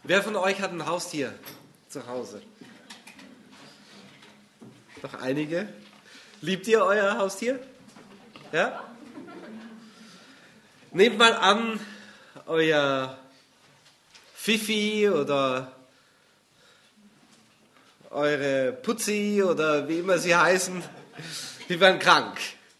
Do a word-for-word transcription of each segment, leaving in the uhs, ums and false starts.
Wer von euch hat ein Haustier zu Hause? Doch einige. Liebt ihr euer Haustier? Ja? Nehmt mal an, euer Fifi oder eure Putzi oder wie immer sie heißen, die werden krank.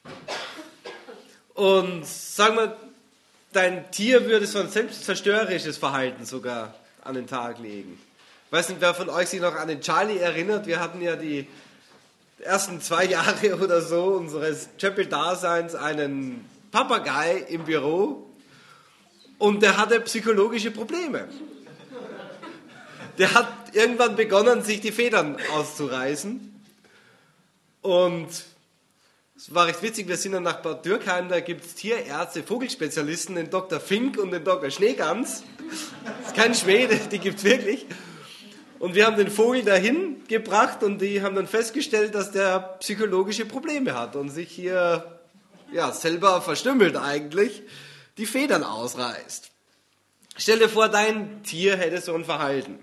Und sagen wir, dein Tier würde so ein selbstzerstörerisches Verhalten sogar an den Tag legen. Ich weiß nicht, wer von euch sich noch an den Charlie erinnert. Wir hatten ja die ersten zwei Jahre oder so unseres Chapel-Daseins einen Papagei im Büro und der hatte psychologische Probleme. Der hat irgendwann begonnen, sich die Federn auszureißen und es war recht witzig, wir sind dann nach Bad Dürkheim, da gibt es Tierärzte, Vogelspezialisten, den Doktor Fink und den Doktor Schneegans. Das ist kein Schmäh, die gibt es wirklich. Und wir haben den Vogel dahin gebracht und die haben dann festgestellt, dass der psychologische Probleme hat und sich hier ja, selber verstümmelt eigentlich, die Federn ausreißt. Stell dir vor, dein Tier hätte so ein Verhalten.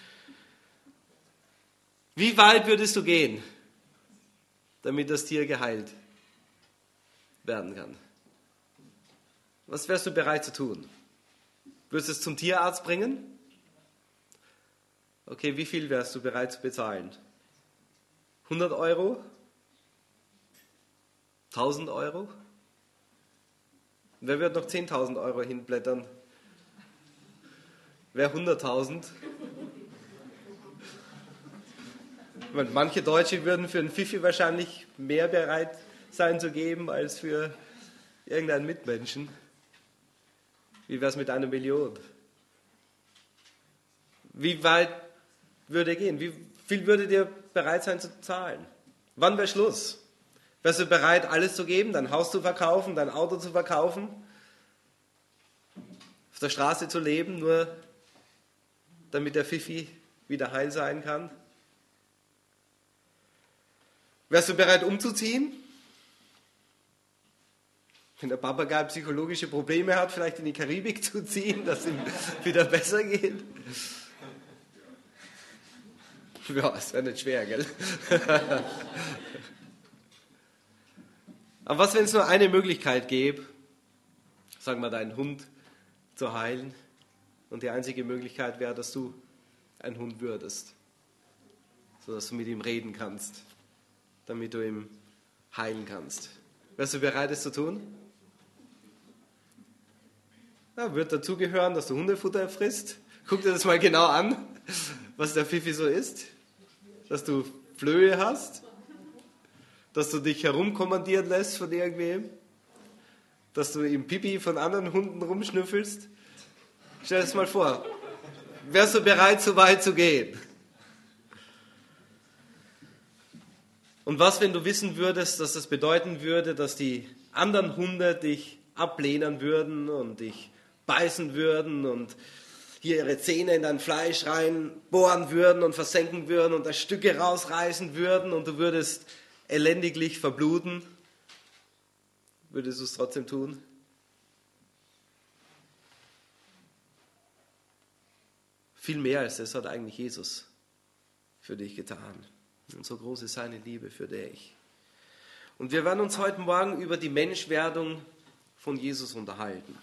Wie weit würdest du gehen, damit das Tier geheilt werden kann? Was wärst du bereit zu tun? Würdest du es zum Tierarzt bringen? Okay, wie viel wärst du bereit zu bezahlen? hundert Euro? tausend Euro? Wer wird noch zehntausend Euro hinblättern? Wer hunderttausend? Manche Deutsche würden für einen Fifi wahrscheinlich mehr bereit sein zu geben als für irgendeinen Mitmenschen. Wie wäre es mit einer Million? Wie weit würde er gehen? Wie viel würdet ihr bereit sein zu zahlen? Wann wäre Schluss? Wärst du bereit, alles zu geben, dein Haus zu verkaufen, dein Auto zu verkaufen, auf der Straße zu leben, nur damit der Fifi wieder heil sein kann? Wärst du bereit, umzuziehen? Wenn der Papagei psychologische Probleme hat, vielleicht in die Karibik zu ziehen, dass es ihm wieder besser geht? Ja, es wäre nicht schwer, gell? Aber was, wenn es nur eine Möglichkeit gäbe, sagen wir, deinen Hund zu heilen und die einzige Möglichkeit wäre, dass du ein Hund würdest, sodass du mit ihm reden kannst, damit du ihn heilen kannst. Wärst du bereit, es zu tun? Ja, wird dazugehören, dass du Hundefutter frisst. Guck dir das mal genau an, was der Fifi so isst. Dass du Flöhe hast, dass du dich herumkommandieren lässt von irgendwem, dass du im Pipi von anderen Hunden rumschnüffelst. Stell dir das mal vor. Wärst du bereit, so weit zu gehen? Und was, wenn du wissen würdest, dass das bedeuten würde, dass die anderen Hunde dich ablehnen würden und dich beißen würden und hier ihre Zähne in dein Fleisch reinbohren würden und versenken würden und da Stücke rausreißen würden und du würdest elendiglich verbluten? Würdest du es trotzdem tun? Viel mehr als das hat eigentlich Jesus für dich getan. Und so groß ist seine Liebe für dich. Und wir werden uns heute Morgen über die Menschwerdung von Jesus unterhalten.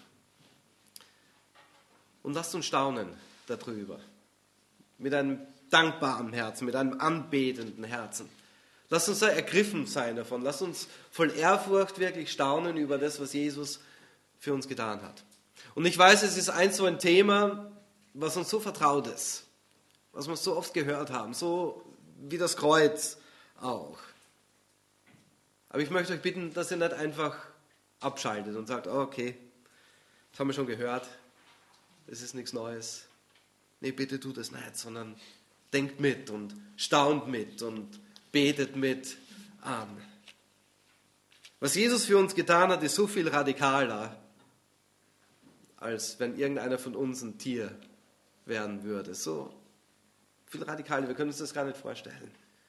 Und lasst uns staunen darüber. Mit einem dankbaren Herzen, mit einem anbetenden Herzen. Lasst uns da ergriffen sein davon. Lasst uns voll Ehrfurcht wirklich staunen über das, was Jesus für uns getan hat. Und ich weiß, es ist ein so ein Thema, was uns so vertraut ist. Was wir so oft gehört haben. So wie das Kreuz auch. Aber ich möchte euch bitten, dass ihr nicht einfach abschaltet und sagt, oh, okay, das haben wir schon gehört, das ist nichts Neues. Nee, bitte tut es nicht, sondern denkt mit und staunt mit und betet mit an. Was Jesus für uns getan hat, ist so viel radikaler, als wenn irgendeiner von uns ein Tier werden würde. So viel radikaler, wir können uns das gar nicht vorstellen.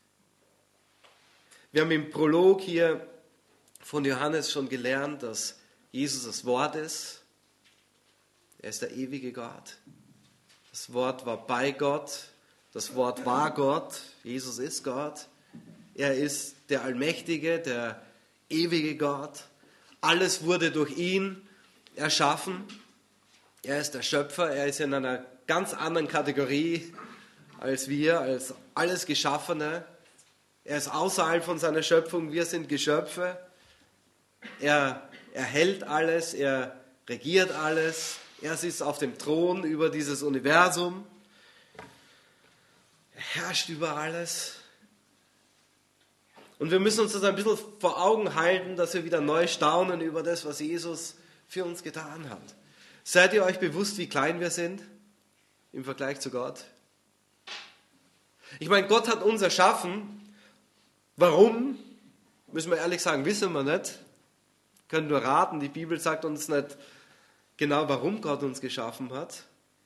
Wir haben im Prolog hier von Johannes schon gelernt, dass Jesus das Wort ist. Er ist der ewige Gott. Das Wort war bei Gott. Das Wort war Gott. Jesus ist Gott. Er ist der Allmächtige, der ewige Gott. Alles wurde durch ihn erschaffen. Er ist der Schöpfer. Er ist in einer ganz anderen Kategorie als wir, als alles Geschaffene. Er ist außerhalb von seiner Schöpfung. Wir sind Geschöpfe. Er erhält alles. Er regiert alles. Er sitzt auf dem Thron über dieses Universum. Er herrscht über alles. Und wir müssen uns das ein bisschen vor Augen halten, dass wir wieder neu staunen über das, was Jesus für uns getan hat. Seid ihr euch bewusst, wie klein wir sind im Vergleich zu Gott? Ich meine, Gott hat uns erschaffen. Warum? Müssen wir ehrlich sagen, wissen wir nicht. Können nur raten. Die Bibel sagt uns nicht genau, warum Gott uns geschaffen hat.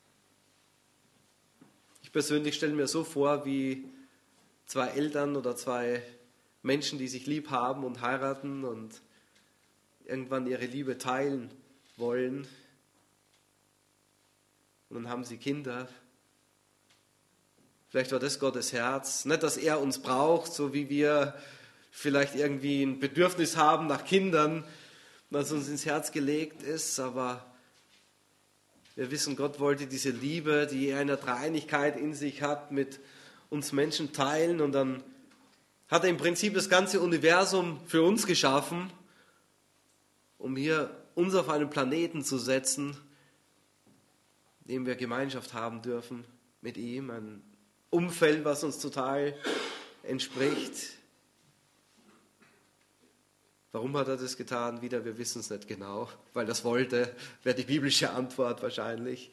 Ich persönlich stelle mir so vor, wie zwei Eltern oder zwei Menschen, die sich lieb haben und heiraten und irgendwann ihre Liebe teilen wollen. Und dann haben sie Kinder. Vielleicht war das Gottes Herz. Nicht, dass er uns braucht, so wie wir vielleicht irgendwie ein Bedürfnis haben nach Kindern, was uns ins Herz gelegt ist, aber wir wissen, Gott wollte diese Liebe, die er in der Dreieinigkeit in sich hat, mit uns Menschen teilen, und dann hat er im Prinzip das ganze Universum für uns geschaffen, um hier uns auf einen Planeten zu setzen, in dem wir Gemeinschaft haben dürfen mit ihm, ein Umfeld, was uns total entspricht. Warum hat er das getan? Wieder, wir wissen es nicht genau, weil das wollte, wäre die biblische Antwort wahrscheinlich.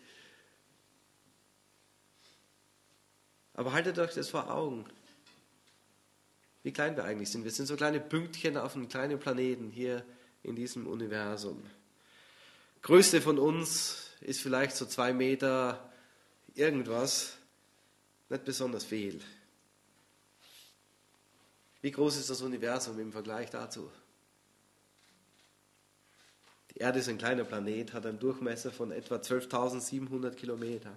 Aber haltet euch das vor Augen, wie klein wir eigentlich sind. Wir sind so kleine Pünktchen auf einem kleinen Planeten hier in diesem Universum. Größte von uns ist vielleicht so zwei Meter irgendwas, nicht besonders viel. Wie groß ist das Universum im Vergleich dazu? Die Erde ist ein kleiner Planet, hat einen Durchmesser von etwa zwölftausendsiebenhundert Kilometer.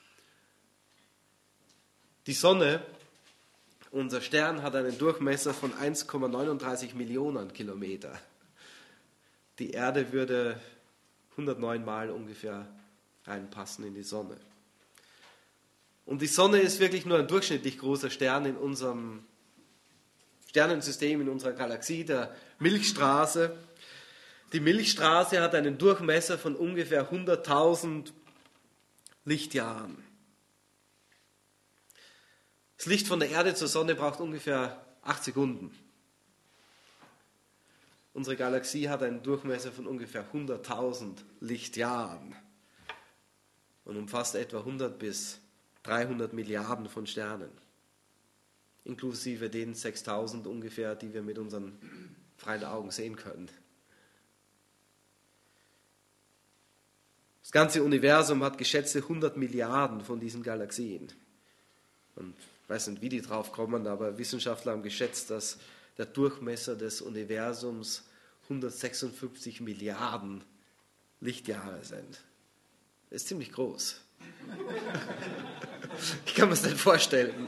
Die Sonne, unser Stern, hat einen Durchmesser von eins Komma neununddreißig Millionen Kilometer. Die Erde würde hundertneun Mal ungefähr reinpassen in die Sonne. Und die Sonne ist wirklich nur ein durchschnittlich großer Stern in unserem Sternensystem, in unserer Galaxie, der Milchstraße. Die Milchstraße hat einen Durchmesser von ungefähr hunderttausend Lichtjahren. Das Licht von der Erde zur Sonne braucht ungefähr acht Sekunden. Unsere Galaxie hat einen Durchmesser von ungefähr hunderttausend Lichtjahren und umfasst etwa hundert bis dreihundert Milliarden von Sternen, inklusive den sechstausend ungefähr, die wir mit unseren freien Augen sehen können. Das ganze Universum hat geschätzte hundert Milliarden von diesen Galaxien. Und ich weiß nicht, wie die drauf kommen, aber Wissenschaftler haben geschätzt, dass der Durchmesser des Universums hundertsechsundfünfzig Milliarden Lichtjahre sind. Das ist ziemlich groß. Ich kann mir das nicht vorstellen.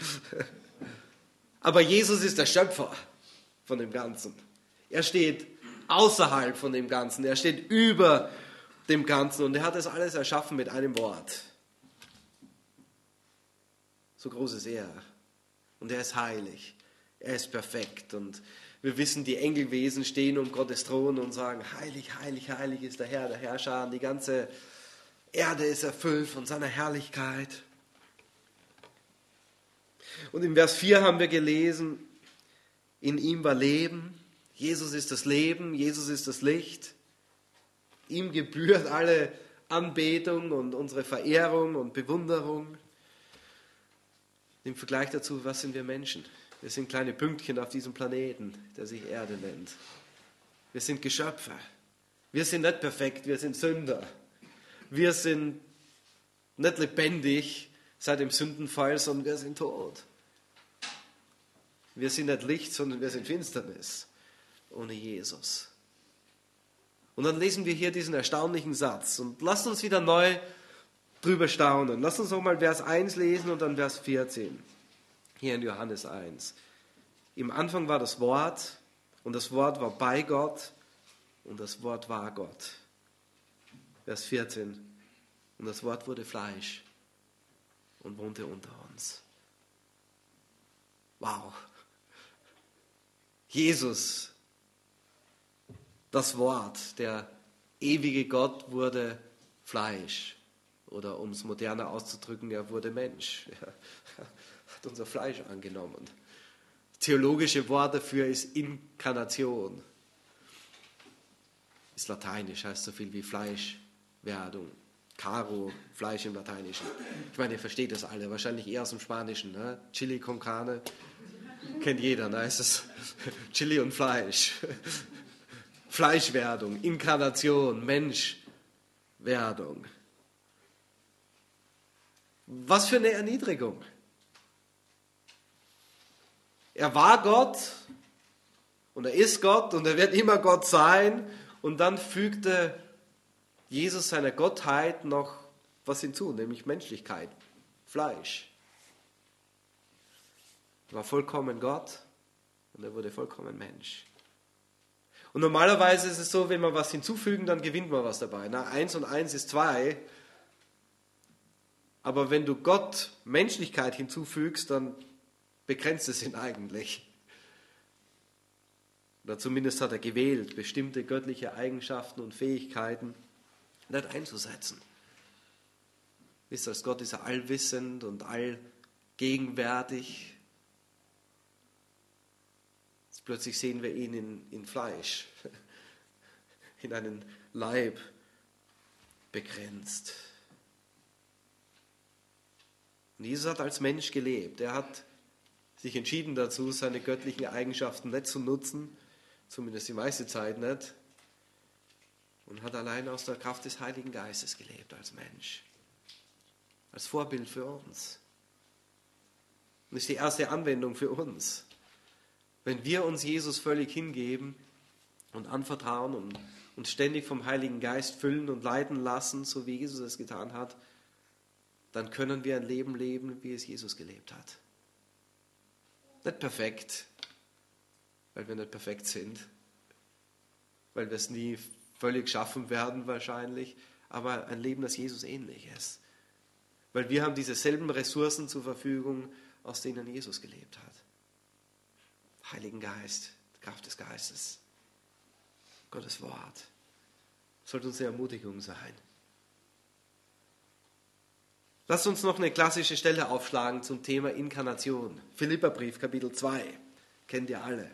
Aber Jesus ist der Schöpfer von dem Ganzen. Er steht außerhalb von dem Ganzen. Er steht über dem Ganzen. Und er hat das alles erschaffen mit einem Wort. So groß ist er. Und er ist heilig. Er ist perfekt. Und wir wissen, die Engelwesen stehen um Gottes Thron und sagen, heilig, heilig, heilig ist der Herr, der Herrscher. Und die ganze Erde ist erfüllt von seiner Herrlichkeit. Und im Vers vier haben wir gelesen, in ihm war Leben. Jesus ist das Leben, Jesus ist das Licht. Ihm gebührt alle Anbetung und unsere Verehrung und Bewunderung. Im Vergleich dazu, was sind wir Menschen? Wir sind kleine Pünktchen auf diesem Planeten, der sich Erde nennt. Wir sind Geschöpfe. Wir sind nicht perfekt, wir sind Sünder. Wir sind nicht lebendig seit dem Sündenfall, sondern wir sind tot. Wir sind nicht Licht, sondern wir sind Finsternis ohne Jesus. Und dann lesen wir hier diesen erstaunlichen Satz und lasst uns wieder neu drüber staunen. Lass uns noch mal Vers eins lesen und dann Vers vierzehn. Hier in Johannes eins. Im Anfang war das Wort und das Wort war bei Gott und das Wort war Gott. Vers vierzehn. Und das Wort wurde Fleisch und wohnte unter uns. Wow. Jesus, das Wort, der ewige Gott, wurde Fleisch. Oder um es moderner auszudrücken, er wurde Mensch. Er hat unser Fleisch angenommen. Das theologische Wort dafür ist Inkarnation. Ist lateinisch, heißt so viel wie Fleischwerdung. Caro, Fleisch im Lateinischen. Ich meine, ihr versteht das alle, wahrscheinlich eher aus dem Spanischen. Ne? Chili con carne, kennt jeder, da ist es Chili und Fleisch. Fleischwerdung, Inkarnation, Menschwerdung. Was für eine Erniedrigung. Er war Gott und er ist Gott und er wird immer Gott sein und dann fügte Jesus seiner Gottheit noch was hinzu, nämlich Menschlichkeit, Fleisch. Er war vollkommen Gott und er wurde vollkommen Mensch. Und normalerweise ist es so, wenn wir was hinzufügen, dann gewinnt man was dabei. Na, eins und eins ist zwei. Aber wenn du Gott Menschlichkeit hinzufügst, dann begrenzt es ihn eigentlich. Oder zumindest hat er gewählt, bestimmte göttliche Eigenschaften und Fähigkeiten nicht einzusetzen. Wisst ihr, als Gott ist er allwissend und allgegenwärtig. Jetzt plötzlich sehen wir ihn in, in Fleisch, in einen Leib begrenzt. Und Jesus hat als Mensch gelebt. Er hat sich entschieden dazu, seine göttlichen Eigenschaften nicht zu nutzen, zumindest die meiste Zeit nicht, und hat allein aus der Kraft des Heiligen Geistes gelebt als Mensch, als Vorbild für uns. Und das ist die erste Anwendung für uns. Wenn wir uns Jesus völlig hingeben und anvertrauen und uns ständig vom Heiligen Geist füllen und leiten lassen, so wie Jesus es getan hat, dann können wir ein Leben leben, wie es Jesus gelebt hat. Nicht perfekt, weil wir nicht perfekt sind, weil wir es nie völlig schaffen werden wahrscheinlich, aber ein Leben, das Jesus ähnlich ist. Weil wir haben dieselben Ressourcen zur Verfügung, aus denen Jesus gelebt hat. Heiligen Geist, Kraft des Geistes, Gottes Wort. Sollte uns eine Ermutigung sein. Lasst uns noch eine klassische Stelle aufschlagen zum Thema Inkarnation. Philipperbrief, Kapitel zwei. Kennt ihr alle.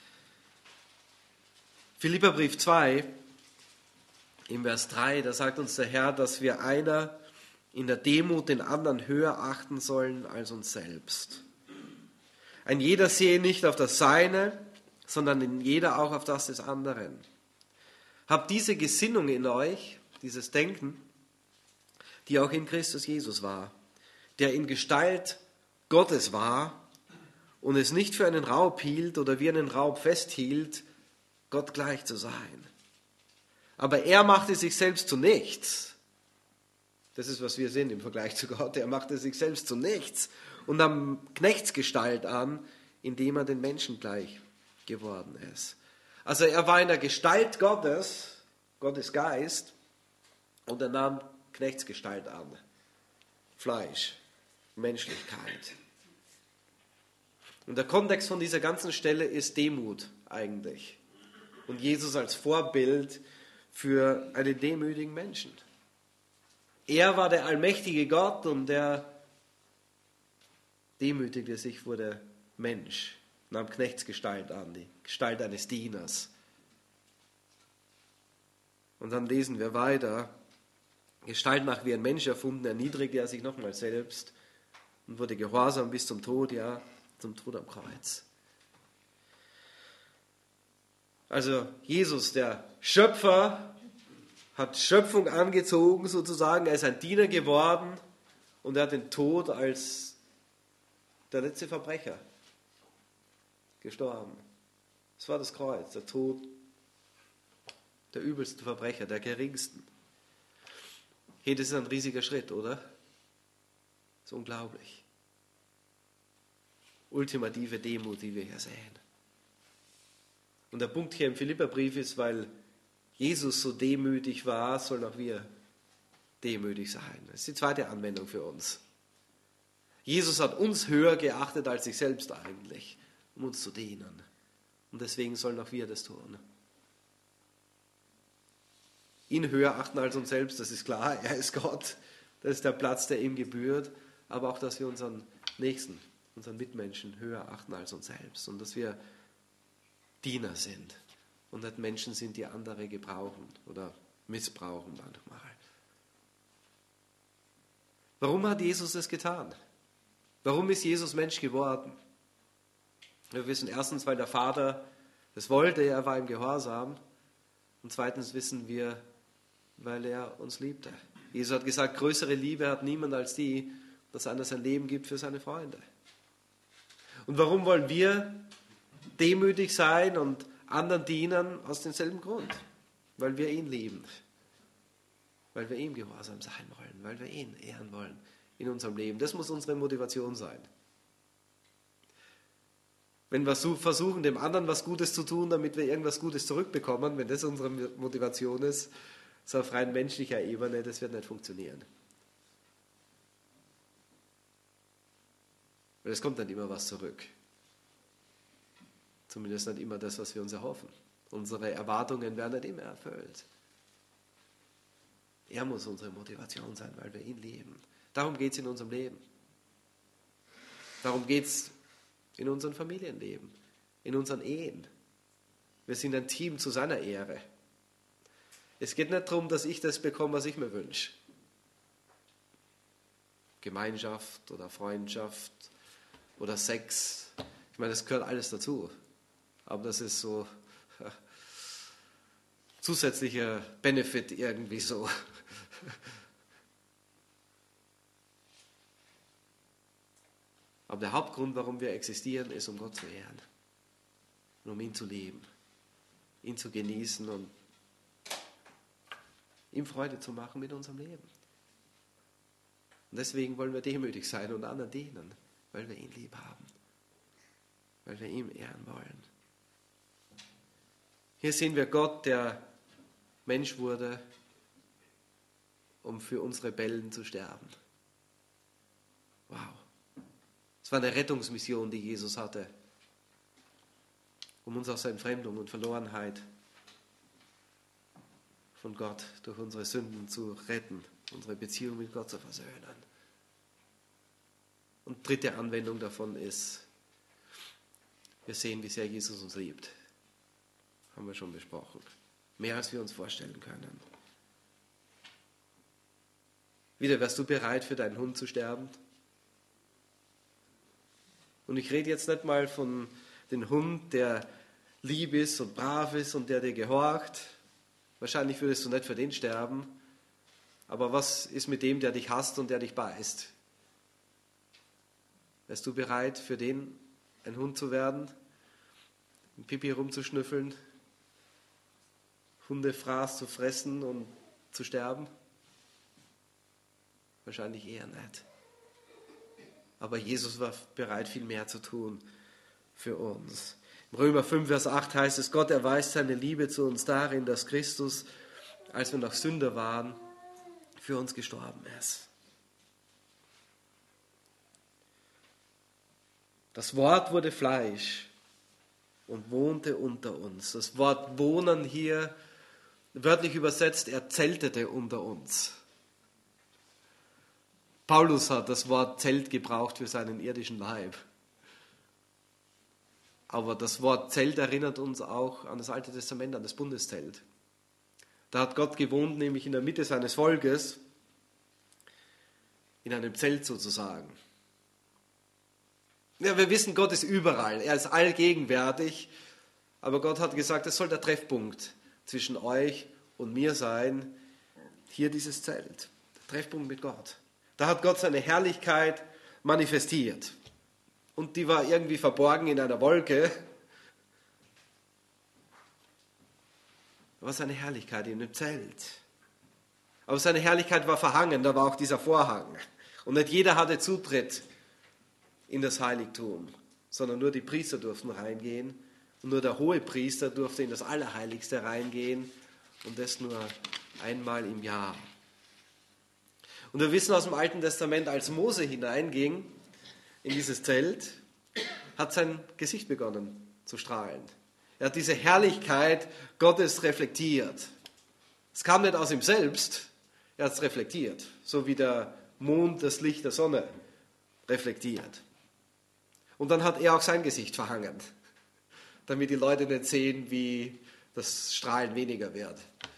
Philipperbrief zwei, im Vers drei, da sagt uns der Herr, dass wir einer in der Demut den anderen höher achten sollen als uns selbst. Ein jeder sehe nicht auf das Seine, sondern in jeder auch auf das des anderen. Habt diese Gesinnung in euch, dieses Denken, die auch in Christus Jesus war, der in Gestalt Gottes war und es nicht für einen Raub hielt oder wie einen Raub festhielt, Gott gleich zu sein. Aber er machte sich selbst zu nichts. Das ist, was wir sind im Vergleich zu Gott. Er machte sich selbst zu nichts und nahm Knechtsgestalt an, indem er den Menschen gleich geworden ist. Also er war in der Gestalt Gottes, Gottes Geist, und er nahm Knechtsgestalt an. Fleisch, Menschlichkeit. Und der Kontext von dieser ganzen Stelle ist Demut eigentlich. Und Jesus als Vorbild für einen demütigen Menschen. Er war der allmächtige Gott und der demütigte sich, wurde Mensch, nahm Knechtsgestalt an, die Gestalt eines Dieners. Und dann lesen wir weiter, Gestalt nach wie ein Mensch erfunden, erniedrigte er sich nochmal selbst und wurde gehorsam bis zum Tod, ja, zum Tod am Kreuz. Also Jesus, der Schöpfer, hat Schöpfung angezogen sozusagen, er ist ein Diener geworden und er hat den Tod als der letzte Verbrecher gestorben. Das war das Kreuz, der Tod der übelsten Verbrecher, der geringsten. Hey, das ist ein riesiger Schritt, oder? Das ist unglaublich. Ultimative Demut, die wir hier sehen. Und der Punkt hier im Philipperbrief ist, weil Jesus so demütig war, sollen auch wir demütig sein. Das ist die zweite Anwendung für uns. Jesus hat uns höher geachtet als sich selbst eigentlich, um uns zu dienen. Und deswegen sollen auch wir das tun. Ihn höher achten als uns selbst, das ist klar, er ist Gott. Das ist der Platz, der ihm gebührt. Aber auch, dass wir unseren Nächsten, unseren Mitmenschen höher achten als uns selbst. Und dass wir Diener sind und nicht Menschen sind, die andere gebrauchen oder missbrauchen manchmal. Warum hat Jesus das getan? Warum ist Jesus Mensch geworden? Wir wissen erstens, weil der Vater das wollte, er war im Gehorsam. Und zweitens wissen wir, weil er uns liebte. Jesus hat gesagt, größere Liebe hat niemand als die, dass einer sein Leben gibt für seine Freunde. Und warum wollen wir demütig sein und anderen dienen? Aus demselben Grund. Weil wir ihn lieben. Weil wir ihm gehorsam sein wollen. Weil wir ihn ehren wollen in unserem Leben. Das muss unsere Motivation sein. Wenn wir versuchen, dem anderen was Gutes zu tun, damit wir irgendwas Gutes zurückbekommen, wenn das unsere Motivation ist, so auf rein menschlicher Ebene, das wird nicht funktionieren. Weil es kommt nicht immer was zurück. Zumindest nicht immer das, was wir uns erhoffen. Unsere Erwartungen werden nicht immer erfüllt. Er muss unsere Motivation sein, weil wir ihn lieben. Darum geht es in unserem Leben. Darum geht es in unserem Familienleben, in unseren Ehen. Wir sind ein Team zu seiner Ehre. Es geht nicht darum, dass ich das bekomme, was ich mir wünsche. Gemeinschaft oder Freundschaft oder Sex. Ich meine, das gehört alles dazu. Aber das ist so ja, zusätzlicher Benefit irgendwie so. Aber der Hauptgrund, warum wir existieren, ist, um Gott zu ehren. Und um ihn zu lieben. Ihn zu genießen und ihm Freude zu machen mit unserem Leben. Und deswegen wollen wir demütig sein und anderen dienen, weil wir ihn lieb haben. Weil wir ihm ehren wollen. Hier sehen wir Gott, der Mensch wurde, um für uns Rebellen zu sterben. Wow. Es war eine Rettungsmission, die Jesus hatte, um uns aus der Entfremdung und Verlorenheit von Gott durch unsere Sünden zu retten, unsere Beziehung mit Gott zu versöhnen. Und dritte Anwendung davon ist, wir sehen, wie sehr Jesus uns liebt. Haben wir schon besprochen. Mehr als wir uns vorstellen können. Wieder, wärst du bereit, für deinen Hund zu sterben? Und ich rede jetzt nicht mal von dem Hund, der lieb ist und brav ist und der dir gehorcht. Wahrscheinlich würdest du nicht für den sterben. Aber was ist mit dem, der dich hasst und der dich beißt? Wärst du bereit, für den ein Hund zu werden? Ein Pipi rumzuschnüffeln? Hundefraß zu fressen und zu sterben? Wahrscheinlich eher nicht. Aber Jesus war bereit, viel mehr zu tun für uns. Im Römer fünf, Vers acht heißt es, Gott erweist seine Liebe zu uns darin, dass Christus, als wir noch Sünder waren, für uns gestorben ist. Das Wort wurde Fleisch und wohnte unter uns. Das Wort wohnen hier, wörtlich übersetzt, er zeltete unter uns. Paulus hat das Wort Zelt gebraucht für seinen irdischen Leib. Aber das Wort Zelt erinnert uns auch an das Alte Testament, an das Bundeszelt. Da hat Gott gewohnt, nämlich in der Mitte seines Volkes, in einem Zelt sozusagen. Ja, wir wissen, Gott ist überall, er ist allgegenwärtig, aber Gott hat gesagt, es soll der Treffpunkt zwischen euch und mir sein, hier dieses Zelt, der Treffpunkt mit Gott. Da hat Gott seine Herrlichkeit manifestiert. Und die war irgendwie verborgen in einer Wolke. Da war seine Herrlichkeit in einem Zelt. Aber seine Herrlichkeit war verhangen, da war auch dieser Vorhang. Und nicht jeder hatte Zutritt in das Heiligtum, sondern nur die Priester durften reingehen. Und nur der Hohepriester durfte in das Allerheiligste reingehen und das nur einmal im Jahr. Und wir wissen aus dem Alten Testament, als Mose hineinging in dieses Zelt, hat sein Gesicht begonnen zu strahlen. Er hat diese Herrlichkeit Gottes reflektiert. Es kam nicht aus ihm selbst, er hat es reflektiert, so wie der Mond das Licht der Sonne reflektiert. Und dann hat er auch sein Gesicht verhangen, damit die Leute nicht sehen, wie das Strahlen weniger wird.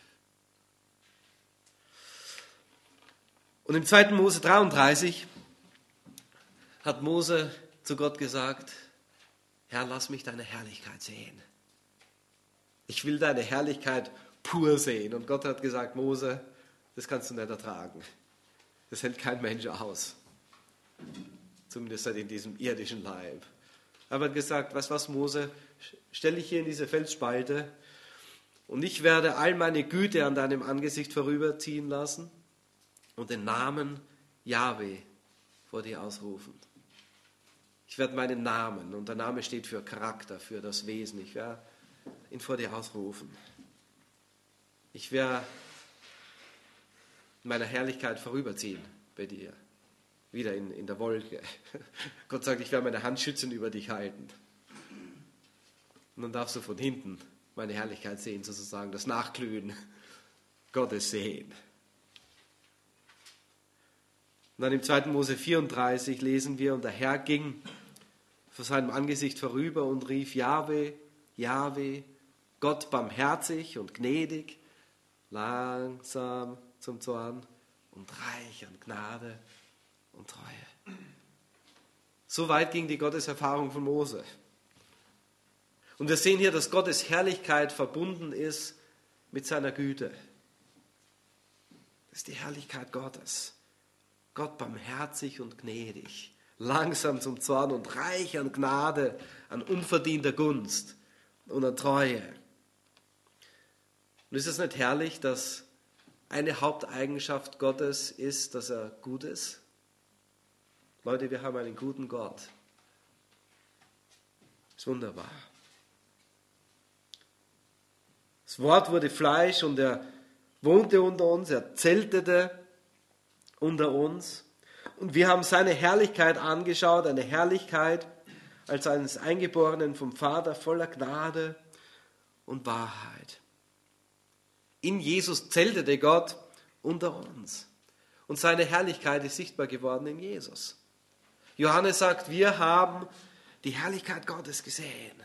Und im zweiten Mose dreiunddreißig hat Mose zu Gott gesagt, Herr, lass mich deine Herrlichkeit sehen. Ich will deine Herrlichkeit pur sehen. Und Gott hat gesagt, Mose, das kannst du nicht ertragen. Das hält kein Mensch aus. Zumindest nicht in diesem irdischen Leib. Aber er hat gesagt, weißt du was, Mose, stell dich hier in diese Felsspalte und ich werde all meine Güte an deinem Angesicht vorüberziehen lassen und den Namen Jahwe vor dir ausrufen. Ich werde meinen Namen, und der Name steht für Charakter, für das Wesen, ich werde ihn vor dir ausrufen. Ich werde meiner Herrlichkeit vorüberziehen bei dir, wieder in, in der Wolke. Gott sagt, ich werde meine Hand schützend über dich halten. Und dann darfst du von hinten meine Herrlichkeit sehen, sozusagen das Nachglühen Gottes sehen. Und dann im zweiten Mose vierunddreißig lesen wir, und der Herr ging vor seinem Angesicht vorüber und rief, Jahwe, Jahwe, Gott barmherzig und gnädig, langsam zum Zorn und reich an Gnade und Treue. So weit ging die Gotteserfahrung von Mose. Und wir sehen hier, dass Gottes Herrlichkeit verbunden ist mit seiner Güte. Das ist die Herrlichkeit Gottes. Gott barmherzig und gnädig, langsam zum Zorn und reich an Gnade, an unverdienter Gunst und an Treue. Und ist es nicht herrlich, dass eine Haupteigenschaft Gottes ist, dass er gut ist? Leute, wir haben einen guten Gott. Das ist wunderbar. Das Wort wurde Fleisch und er wohnte unter uns, er zeltete unter uns. Und wir haben seine Herrlichkeit angeschaut, eine Herrlichkeit als eines Eingeborenen vom Vater, voller Gnade und Wahrheit. In Jesus zeltete Gott unter uns. Und seine Herrlichkeit ist sichtbar geworden in Jesus. Johannes sagt, wir haben die Herrlichkeit Gottes gesehen.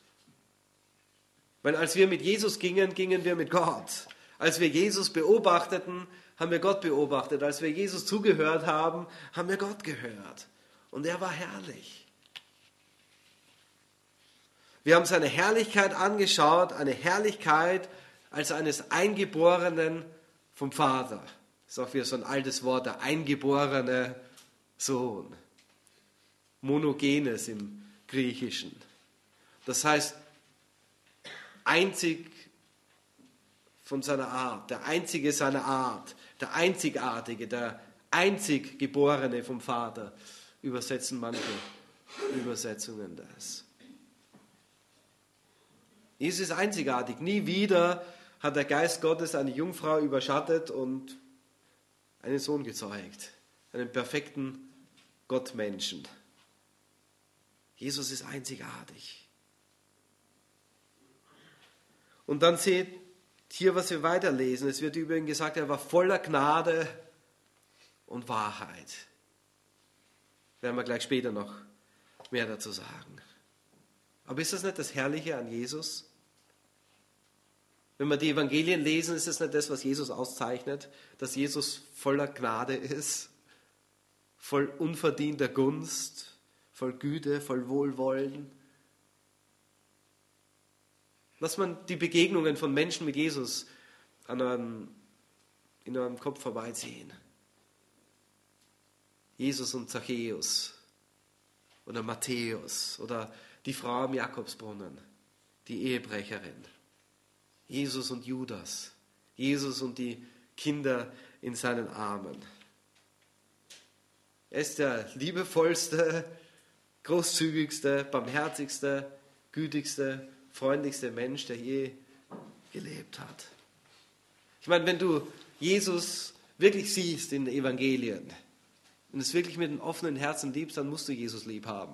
Weil als wir mit Jesus gingen, gingen wir mit Gott. Als wir Jesus beobachteten, haben wir Gott beobachtet. Als wir Jesus zugehört haben, haben wir Gott gehört. Und er war herrlich. Wir haben seine Herrlichkeit angeschaut, eine Herrlichkeit als eines Eingeborenen vom Vater. Das ist auch wieder so ein altes Wort, der eingeborene Sohn. Monogenes im Griechischen. Das heißt, einzig von seiner Art, der einzige seiner Art, der einzigartige, der einzig Geborene vom Vater, übersetzen manche Übersetzungen das. Jesus ist einzigartig. Nie wieder hat der Geist Gottes eine Jungfrau überschattet und einen Sohn gezeugt, einen perfekten Gottmenschen. Jesus ist einzigartig. Und dann seht hier, was wir weiterlesen. Es wird über ihn gesagt, er war voller Gnade und Wahrheit. Werden wir gleich später noch mehr dazu sagen. Aber ist das nicht das Herrliche an Jesus? Wenn wir die Evangelien lesen, ist das nicht das, was Jesus auszeichnet, dass Jesus voller Gnade ist, voll unverdienter Gunst, voll Güte, voll Wohlwollen. Lass man die Begegnungen von Menschen mit Jesus an eurem, in eurem Kopf vorbeiziehen. Jesus und Zachäus oder Matthäus oder die Frau am Jakobsbrunnen, die Ehebrecherin. Jesus und Judas, Jesus und die Kinder in seinen Armen. Er ist der liebevollste, großzügigste, barmherzigste, gütigste, freundlichste Mensch, der je gelebt hat. Ich meine, wenn du Jesus wirklich siehst in den Evangelien und es wirklich mit einem offenen Herzen liebst, dann musst du Jesus lieb haben.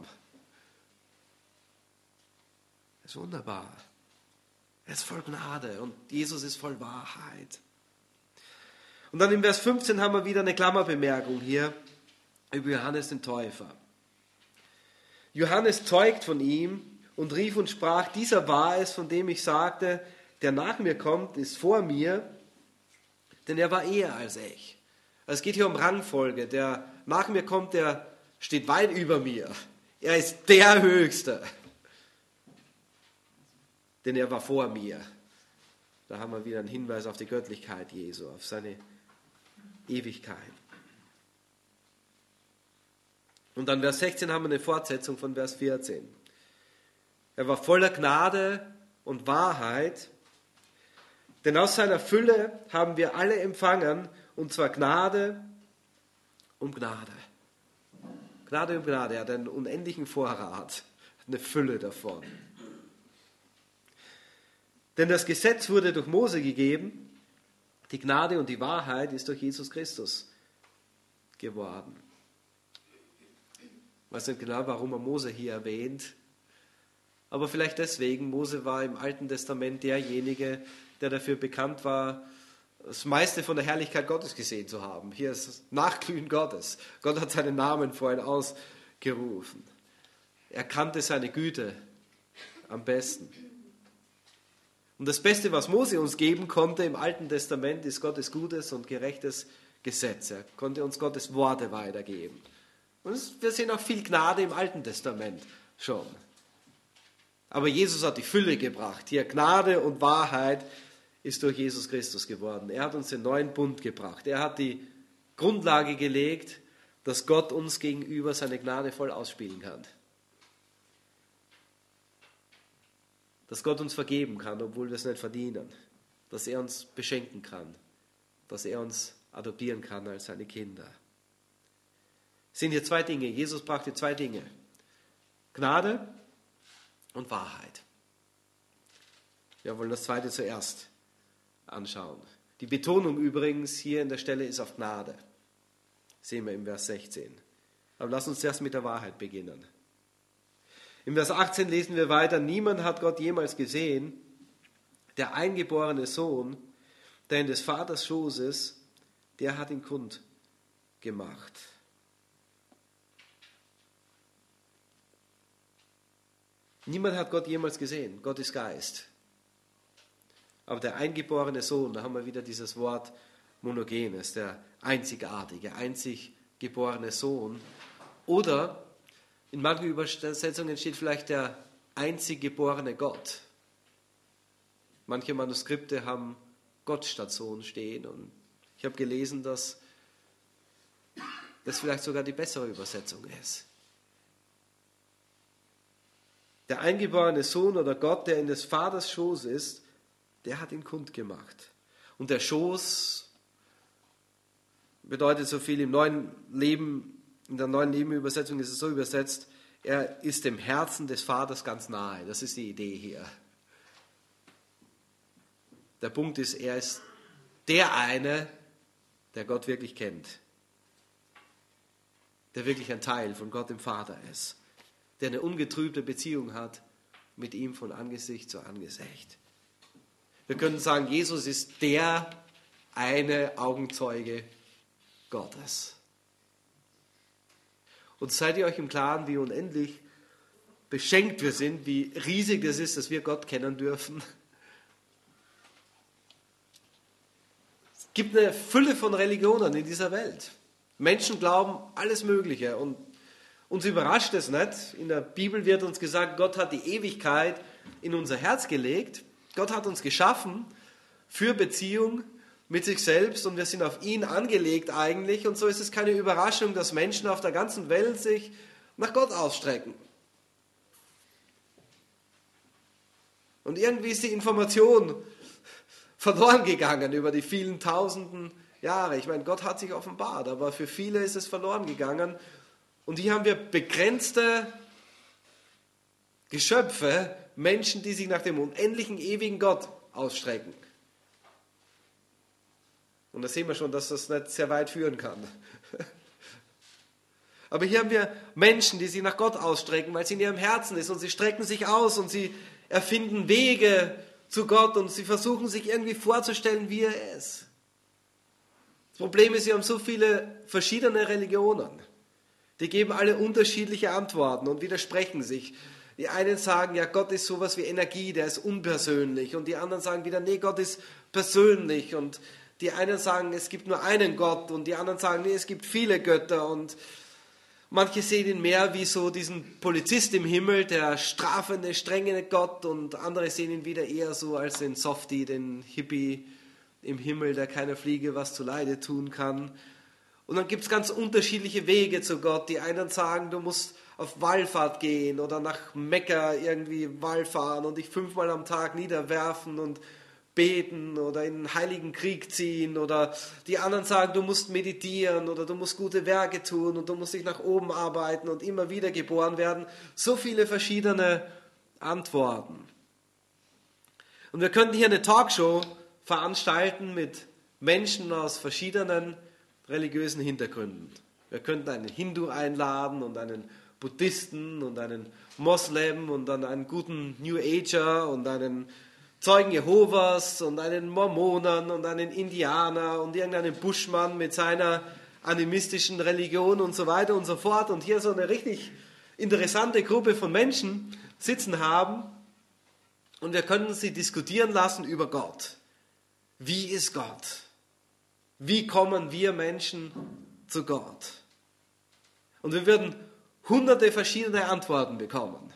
Er ist wunderbar. Er ist voll Gnade und Jesus ist voll Wahrheit. Und dann im Vers fünfzehn haben wir wieder eine Klammerbemerkung hier über Johannes den Täufer. Johannes zeugt von ihm und rief und sprach, dieser war es, von dem ich sagte, der nach mir kommt, ist vor mir, denn er war eher als ich. Also es geht hier um Rangfolge. Der nach mir kommt, der steht weit über mir. Er ist der Höchste. Denn er war vor mir. Da haben wir wieder einen Hinweis auf die Göttlichkeit Jesu, auf seine Ewigkeit. Und dann Vers sechzehn haben wir eine Fortsetzung von Vers vierzehn. Er war voller Gnade und Wahrheit, denn aus seiner Fülle haben wir alle empfangen, und zwar Gnade um Gnade. Gnade um Gnade, er hat einen unendlichen Vorrat, eine Fülle davon. Denn das Gesetz wurde durch Mose gegeben, die Gnade und die Wahrheit ist durch Jesus Christus geworden. Ich weiß nicht genau, warum er Mose hier erwähnt, aber vielleicht deswegen, Mose war im Alten Testament derjenige, der dafür bekannt war, das meiste von der Herrlichkeit Gottes gesehen zu haben. Hier ist das Nachglühen Gottes. Gott hat seinen Namen vorhin ausgerufen. Er kannte seine Güte am besten. Und das Beste, was Mose uns geben konnte im Alten Testament, ist Gottes gutes und gerechtes Gesetz. Er konnte uns Gottes Worte weitergeben. Und wir sehen auch viel Gnade im Alten Testament schon. Aber Jesus hat die Fülle gebracht. Hier Gnade und Wahrheit ist durch Jesus Christus geworden. Er hat uns den neuen Bund gebracht. Er hat die Grundlage gelegt, dass Gott uns gegenüber seine Gnade voll ausspielen kann. Dass Gott uns vergeben kann, obwohl wir es nicht verdienen. Dass er uns beschenken kann. Dass er uns adoptieren kann als seine Kinder. Es sind hier zwei Dinge. Jesus brachte zwei Dinge. Gnade und Wahrheit. Wir wollen das zweite zuerst anschauen. Die Betonung übrigens hier in der Stelle ist auf Gnade. Sehen wir im Vers sechzehn. Aber lass uns zuerst mit der Wahrheit beginnen. Im Vers achtzehn lesen wir weiter, niemand hat Gott jemals gesehen, der eingeborene Sohn, der in des Vaters Schoß ist, der hat ihn kund gemacht. Niemand hat Gott jemals gesehen. Gott ist Geist. Aber der eingeborene Sohn, da haben wir wieder dieses Wort Monogenes, der einzigartige, einzig geborene Sohn. Oder in manchen Übersetzungen steht vielleicht der einzig geborene Gott. Manche Manuskripte haben Gott statt Sohn stehen. Und ich habe gelesen, dass das vielleicht sogar die bessere Übersetzung ist. Der eingeborene Sohn oder Gott, der in des Vaters Schoß ist, der hat ihn kundgemacht. Und der Schoß bedeutet so viel im neuen Leben, in der neuen Lebenübersetzung ist es so übersetzt, er ist dem Herzen des Vaters ganz nahe. Das ist die Idee hier. Der Punkt ist, er ist der eine, der Gott wirklich kennt. Der wirklich ein Teil von Gott dem Vater ist. Der eine ungetrübte Beziehung hat mit ihm von Angesicht zu Angesicht. Wir können sagen, Jesus ist der eine Augenzeuge Gottes. Und seid ihr euch im Klaren, wie unendlich beschenkt wir sind, wie riesig das ist, dass wir Gott kennen dürfen? Es gibt eine Fülle von Religionen in dieser Welt. Menschen glauben alles Mögliche und uns überrascht es nicht. In der Bibel wird uns gesagt, Gott hat die Ewigkeit in unser Herz gelegt. Gott hat uns geschaffen für Beziehung mit sich selbst und wir sind auf ihn angelegt eigentlich. Und so ist es keine Überraschung, dass Menschen auf der ganzen Welt sich nach Gott ausstrecken. Und irgendwie ist die Information verloren gegangen über die vielen Tausenden Jahre. Ich meine, Gott hat sich offenbart, aber für viele ist es verloren gegangen. Und hier haben wir begrenzte Geschöpfe, Menschen, die sich nach dem unendlichen, ewigen Gott ausstrecken. Und da sehen wir schon, dass das nicht sehr weit führen kann. Aber hier haben wir Menschen, die sich nach Gott ausstrecken, weil es in ihrem Herzen ist. Und sie strecken sich aus und sie erfinden Wege zu Gott und sie versuchen sich irgendwie vorzustellen, wie er ist. Das Problem ist, wir haben so viele verschiedene Religionen. Die geben alle unterschiedliche Antworten und widersprechen sich. Die einen sagen, ja, Gott ist sowas wie Energie, der ist unpersönlich. Und die anderen sagen wieder, nee, Gott ist persönlich. Und die einen sagen, es gibt nur einen Gott. Und die anderen sagen, nee, es gibt viele Götter. Und manche sehen ihn mehr wie so diesen Polizist im Himmel, der strafende, strenge Gott. Und andere sehen ihn wieder eher so als den Softie, den Hippie im Himmel, der keiner Fliege was zuleide tun kann. Und dann gibt es ganz unterschiedliche Wege zu Gott. Die einen sagen, du musst auf Wallfahrt gehen oder nach Mekka irgendwie wallfahren und dich fünfmal am Tag niederwerfen und beten oder in den Heiligen Krieg ziehen. Oder die anderen sagen, du musst meditieren oder du musst gute Werke tun und du musst dich nach oben arbeiten und immer wieder geboren werden. So viele verschiedene Antworten. Und wir könnten hier eine Talkshow veranstalten mit Menschen aus verschiedenen religiösen Hintergründen. Wir könnten einen Hindu einladen und einen Buddhisten und einen Moslem und dann einen guten New Ager und einen Zeugen Jehovas und einen Mormonen und einen Indianer und irgendeinen Buschmann mit seiner animistischen Religion und so weiter und so fort. Und hier so eine richtig interessante Gruppe von Menschen sitzen haben und wir können sie diskutieren lassen über Gott. Wie ist Gott? Wie kommen wir Menschen zu Gott? Und wir würden hunderte verschiedene Antworten bekommen.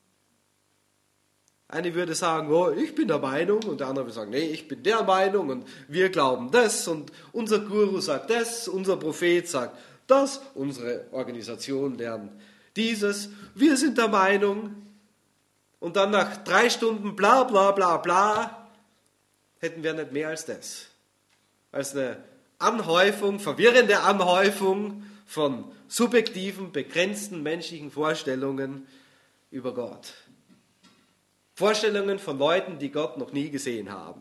Eine würde sagen, oh, ich bin der Meinung, und der andere würde sagen, nee, ich bin der Meinung und wir glauben das und unser Guru sagt das, unser Prophet sagt das, unsere Organisation lernt dieses, wir sind der Meinung. Und dann nach drei Stunden bla bla bla bla hätten wir nicht mehr als das. Als eine Anhäufung, verwirrende Anhäufung von subjektiven, begrenzten menschlichen Vorstellungen über Gott. Vorstellungen von Leuten, die Gott noch nie gesehen haben.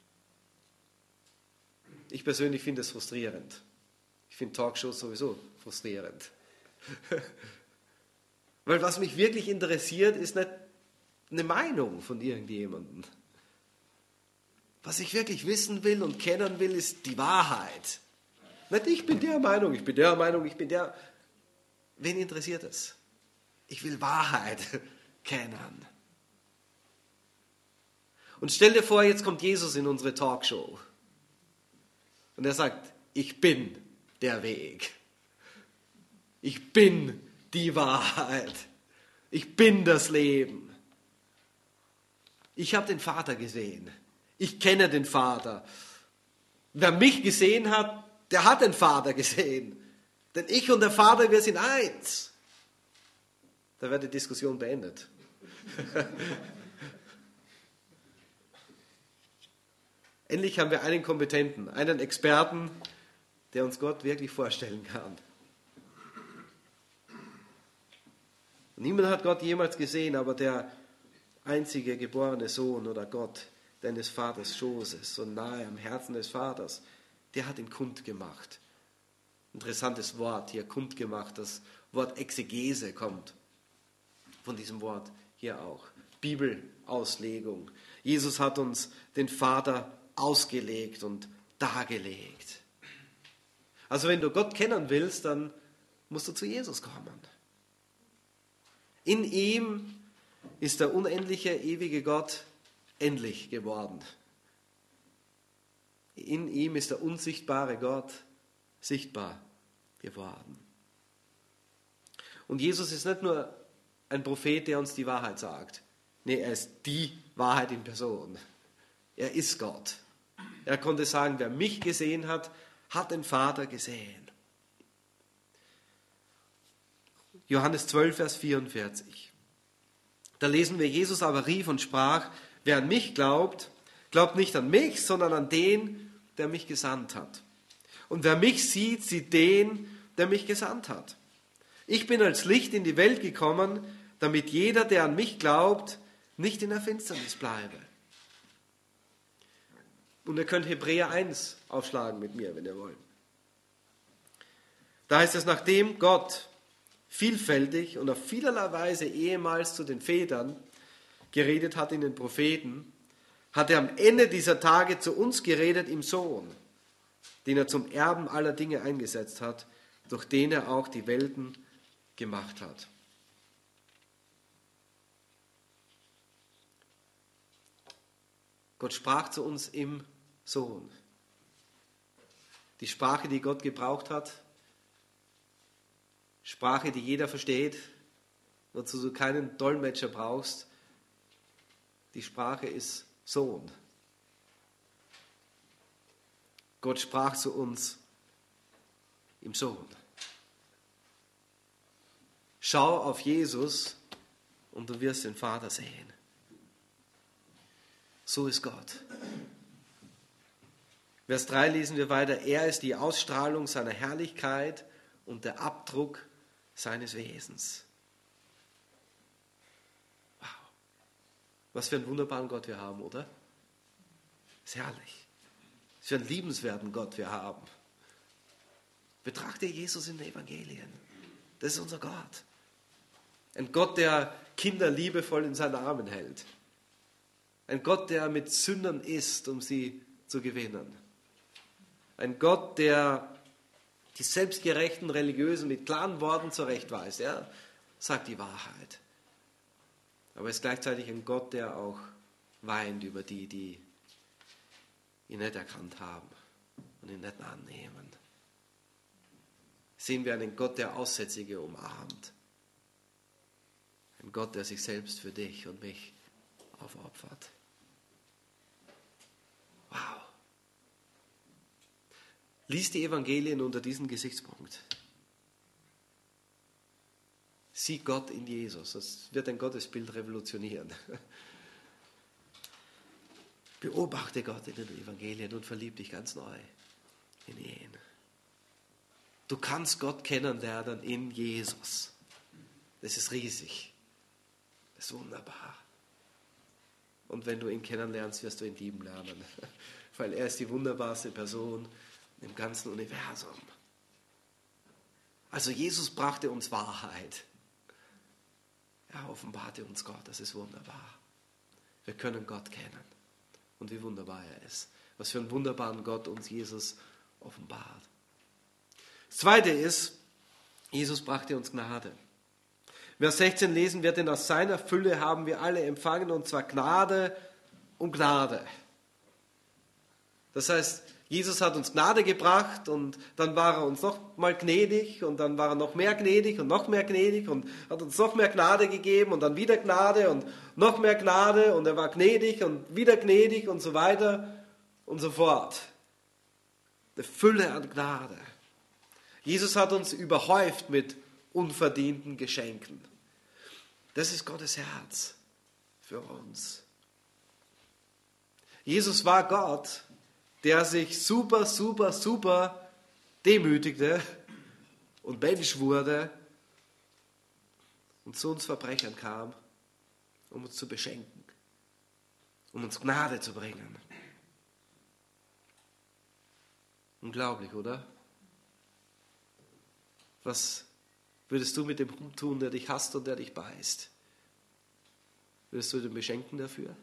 Ich persönlich finde es frustrierend. Ich finde Talkshows sowieso frustrierend. Weil was mich wirklich interessiert, ist nicht eine Meinung von irgendjemandem. Was ich wirklich wissen will und kennen will, ist die Wahrheit. Nicht, ich bin der Meinung, ich bin der Meinung, ich bin der... Wen interessiert es? Ich will Wahrheit kennen. Und stell dir vor, jetzt kommt Jesus in unsere Talkshow. Und er sagt, ich bin der Weg. Ich bin die Wahrheit. Ich bin das Leben. Ich habe den Vater gesehen. Ich kenne den Vater. Wer mich gesehen hat, der hat den Vater gesehen. Denn ich und der Vater, wir sind eins. Da wird die Diskussion beendet. Endlich haben wir einen Kompetenten, einen Experten, der uns Gott wirklich vorstellen kann. Niemand hat Gott jemals gesehen, aber der einzige geborene Sohn oder Gott deines Vaters Schoßes, so nahe am Herzen des Vaters, der hat ihn kundgemacht. Interessantes Wort hier, kundgemacht. Das Wort Exegese kommt von diesem Wort hier auch. Bibelauslegung. Jesus hat uns den Vater ausgelegt und dargelegt. Also wenn du Gott kennen willst, dann musst du zu Jesus kommen. In ihm ist der unendliche, ewige Gott endlich geworden. In ihm ist der unsichtbare Gott sichtbar geworden. Und Jesus ist nicht nur ein Prophet, der uns die Wahrheit sagt. Nee, er ist die Wahrheit in Person. Er ist Gott. Er konnte sagen, wer mich gesehen hat, hat den Vater gesehen. Johannes zwölf, Vers vierundvierzig. Da lesen wir, Jesus aber rief und sprach, wer an mich glaubt, glaubt nicht an mich, sondern an den, der mich gesandt hat. Und wer mich sieht, sieht den, der mich gesandt hat. Ich bin als Licht in die Welt gekommen, damit jeder, der an mich glaubt, nicht in der Finsternis bleibe. Und ihr könnt Hebräer eins aufschlagen mit mir, wenn ihr wollt. Da heißt es, nachdem Gott vielfältig und auf vielerlei Weise ehemals zu den Vätern geredet hat in den Propheten, hat er am Ende dieser Tage zu uns geredet im Sohn, den er zum Erben aller Dinge eingesetzt hat, durch den er auch die Welten gemacht hat. Gott sprach zu uns im Sohn. Die Sprache, die Gott gebraucht hat, Sprache, die jeder versteht, wozu du keinen Dolmetscher brauchst. Die Sprache ist Sohn. Gott sprach zu uns im Sohn. Schau auf Jesus und du wirst den Vater sehen. So ist Gott. Vers drei lesen wir weiter. Er ist die Ausstrahlung seiner Herrlichkeit und der Abdruck seines Wesens. Wow. Was für einen wunderbaren Gott wir haben, oder? Ist herrlich. Was für einen liebenswerten Gott wir haben. Betrachte Jesus in den Evangelien. Das ist unser Gott. Ein Gott, der Kinder liebevoll in seinen Armen hält. Ein Gott, der mit Sündern ist, um sie zu gewinnen. Ein Gott, der die selbstgerechten Religiösen mit klaren Worten zurechtweist. Er sagt die Wahrheit. Aber er ist gleichzeitig ein Gott, der auch weint über die, die ihn nicht erkannt haben und ihn nicht annehmen. Sehen wir einen Gott, der Aussätzige umarmt. Ein Gott, der sich selbst für dich und mich aufopfert. Wow. Lies die Evangelien unter diesem Gesichtspunkt. Sieh Gott in Jesus. Das wird dein Gottesbild revolutionieren. Beobachte Gott in den Evangelien und verlieb dich ganz neu in ihn. Du kannst Gott kennenlernen in Jesus. Das ist riesig. Das ist wunderbar. Und wenn du ihn kennenlernst, wirst du ihn lieben lernen. Weil er ist die wunderbarste Person im ganzen Universum. Also Jesus brachte uns Wahrheit. Er offenbarte uns Gott. Das ist wunderbar. Wir können Gott kennen. Und wie wunderbar er ist. Was für einen wunderbaren Gott uns Jesus offenbart. Das Zweite ist, Jesus brachte uns Gnade. Vers sechzehn lesen wir, denn aus seiner Fülle haben wir alle empfangen, und zwar Gnade um Gnade. Das heißt, Jesus hat uns Gnade gebracht und dann war er uns noch mal gnädig und dann war er noch mehr gnädig und noch mehr gnädig und hat uns noch mehr Gnade gegeben und dann wieder Gnade und noch mehr Gnade und er war gnädig und wieder gnädig und so weiter und so fort. Eine Fülle an Gnade. Jesus hat uns überhäuft mit unverdienten Geschenken. Das ist Gottes Herz für uns. Jesus war Gott, der sich super, super, super demütigte und Mensch wurde und zu uns Verbrechern kam, um uns zu beschenken, um uns Gnade zu bringen. Unglaublich, oder? Was würdest du mit dem Hund tun, der dich hasst und der dich beißt? Würdest du den beschenken dafür?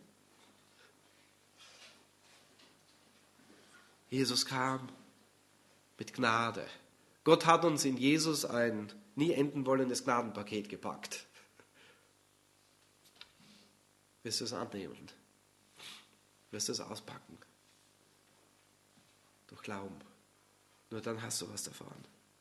Jesus kam mit Gnade. Gott hat uns in Jesus ein nie enden wollendes Gnadenpaket gepackt. Wirst du es annehmen? Wirst du es auspacken? Durch Glauben. Nur dann hast du was davon.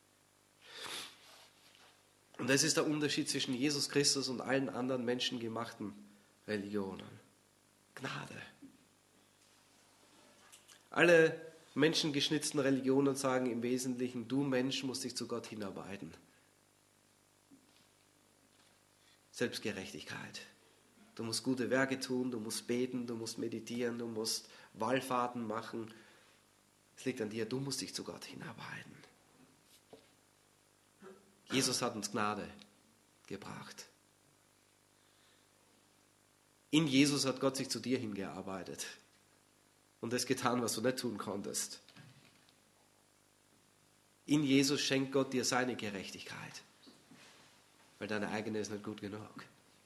Und das ist der Unterschied zwischen Jesus Christus und allen anderen menschengemachten Religionen. Gnade. Alle menschengeschnitzten Religionen sagen im Wesentlichen, du Mensch musst dich zu Gott hinarbeiten. Selbstgerechtigkeit. Du musst gute Werke tun, du musst beten, du musst meditieren, du musst Wallfahrten machen. Es liegt an dir, du musst dich zu Gott hinarbeiten. Jesus hat uns Gnade gebracht. In Jesus hat Gott sich zu dir hingearbeitet und das getan, was du nicht tun konntest. In Jesus schenkt Gott dir seine Gerechtigkeit, weil deine eigene ist nicht gut genug.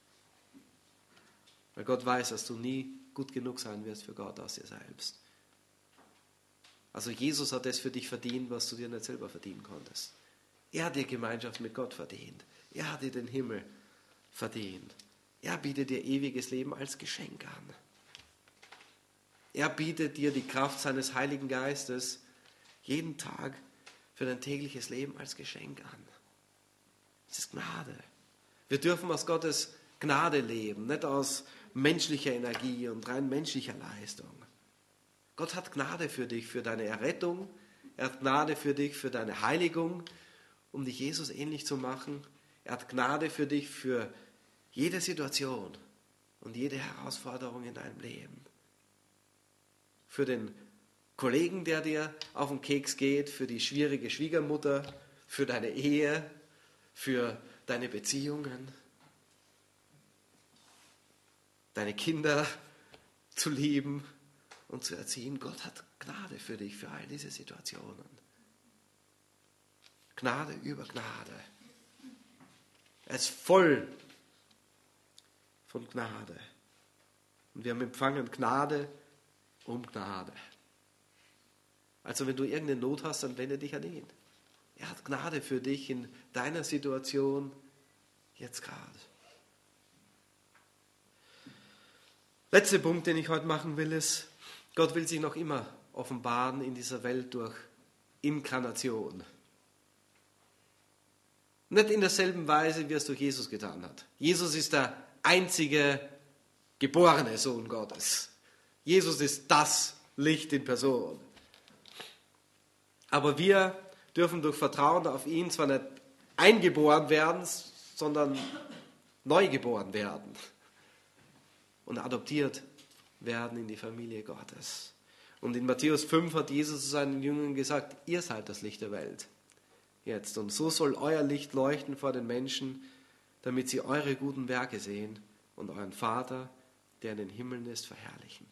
Weil Gott weiß, dass du nie gut genug sein wirst für Gott aus dir selbst. Also Jesus hat das für dich verdient, was du dir nicht selber verdienen konntest. Er hat dir Gemeinschaft mit Gott verdient. Er hat dir den Himmel verdient. Er bietet dir ewiges Leben als Geschenk an. Er bietet dir die Kraft seines Heiligen Geistes jeden Tag für dein tägliches Leben als Geschenk an. Es ist Gnade. Wir dürfen aus Gottes Gnade leben, nicht aus menschlicher Energie und rein menschlicher Leistung. Gott hat Gnade für dich, für deine Errettung. Er hat Gnade für dich, für deine Heiligung, um dich Jesus ähnlich zu machen. Er hat Gnade für dich, für jede Situation und jede Herausforderung in deinem Leben. Für den Kollegen, der dir auf den Keks geht, für die schwierige Schwiegermutter, für deine Ehe, für deine Beziehungen, deine Kinder zu lieben und zu erziehen. Gott hat Gnade für dich, für all diese Situationen. Gnade über Gnade. Er ist voll von Gnade. Und wir haben empfangen Gnade um Gnade. Also wenn du irgendeine Not hast, dann wende dich an ihn. Er hat Gnade für dich in deiner Situation jetzt gerade. Letzter Punkt, den ich heute machen will, ist, Gott will sich noch immer offenbaren in dieser Welt durch Inkarnation. Nicht in derselben Weise, wie es durch Jesus getan hat. Jesus ist der einzige geborene Sohn Gottes. Jesus ist das Licht in Person. Aber wir dürfen durch Vertrauen auf ihn zwar nicht eingeboren werden, sondern neu geboren werden und adoptiert werden in die Familie Gottes. Und in Matthäus fünf hat Jesus zu seinen Jüngern gesagt, ihr seid das Licht der Welt. Jetzt. Und so soll euer Licht leuchten vor den Menschen, damit sie eure guten Werke sehen und euren Vater, der in den Himmeln ist, verherrlichen.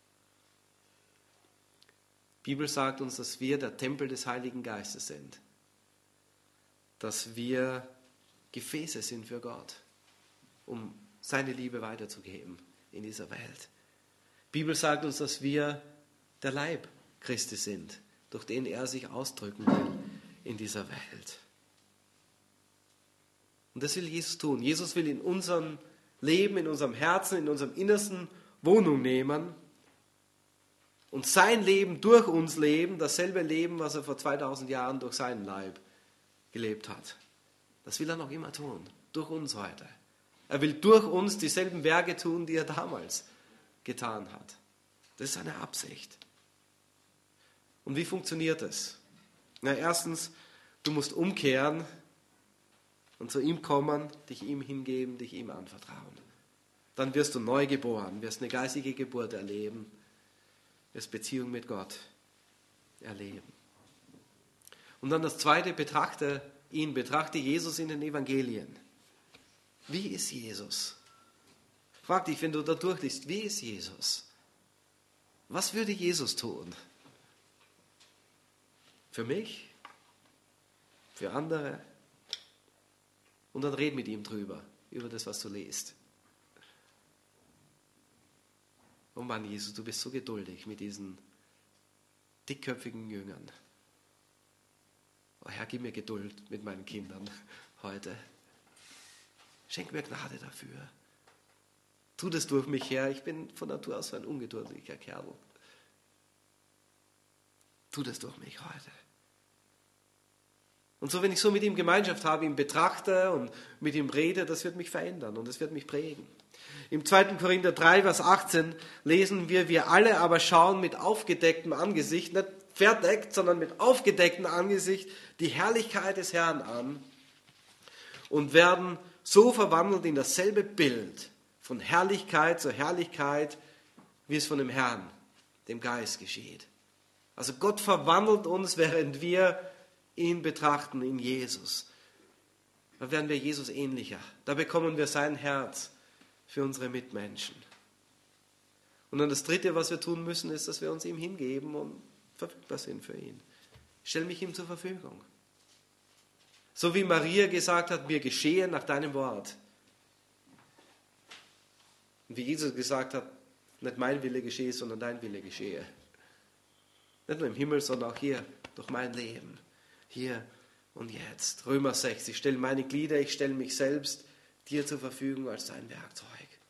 Die Bibel sagt uns, dass wir der Tempel des Heiligen Geistes sind. Dass wir Gefäße sind für Gott, um seine Liebe weiterzugeben in dieser Welt. Die Bibel sagt uns, dass wir der Leib Christi sind, durch den er sich ausdrücken will in dieser Welt. Und das will Jesus tun. Jesus will in unserem Leben, in unserem Herzen, in unserem Innersten Wohnung nehmen und sein Leben durch uns leben, dasselbe Leben, was er vor zweitausend Jahren durch seinen Leib gelebt hat. Das will er noch immer tun, durch uns heute. Er will durch uns dieselben Werke tun, die er damals getan hat. Das ist seine Absicht. Und wie funktioniert das? Na, erstens, du musst umkehren und zu ihm kommen, dich ihm hingeben, dich ihm anvertrauen. Dann wirst du neu geboren, wirst eine geistige Geburt erleben, wirst Beziehung mit Gott erleben. Und dann das Zweite, betrachte ihn, betrachte Jesus in den Evangelien. Wie ist Jesus? Frag dich, wenn du da durchliest, wie ist Jesus? Was würde Jesus tun? Für mich? Für andere? Und dann red mit ihm drüber, über das, was du liest. Oh Mann, Jesus, du bist so geduldig mit diesen dickköpfigen Jüngern. Oh Herr, gib mir Geduld mit meinen Kindern heute. Schenk mir Gnade dafür. Tu das durch mich, Herr. Ich bin von Natur aus so ein ungeduldiger Kerl. Tu das durch mich heute. Und so, wenn ich so mit ihm Gemeinschaft habe, ihn betrachte und mit ihm rede, das wird mich verändern und das wird mich prägen. Im zweiten Korinther drei, Vers achtzehn lesen wir, wir alle aber schauen mit aufgedecktem Angesicht, nicht verdeckt, sondern mit aufgedecktem Angesicht die Herrlichkeit des Herrn an und werden so verwandelt in dasselbe Bild von Herrlichkeit zu Herrlichkeit, wie es von dem Herrn, dem Geist geschieht. Also Gott verwandelt uns, während wir ihn betrachten, in Jesus. Da werden wir Jesus ähnlicher. Da bekommen wir sein Herz für unsere Mitmenschen. Und dann das Dritte, was wir tun müssen, ist, dass wir uns ihm hingeben und verfügbar sind für ihn. Ich stelle mich ihm zur Verfügung. So wie Maria gesagt hat, mir geschehe nach deinem Wort. Und wie Jesus gesagt hat, nicht mein Wille geschehe, sondern dein Wille geschehe. Nicht nur im Himmel, sondern auch hier, durch mein Leben. Hier und jetzt. Römer sechs, ich stelle meine Glieder, ich stelle mich selbst dir zur Verfügung als dein Werkzeug.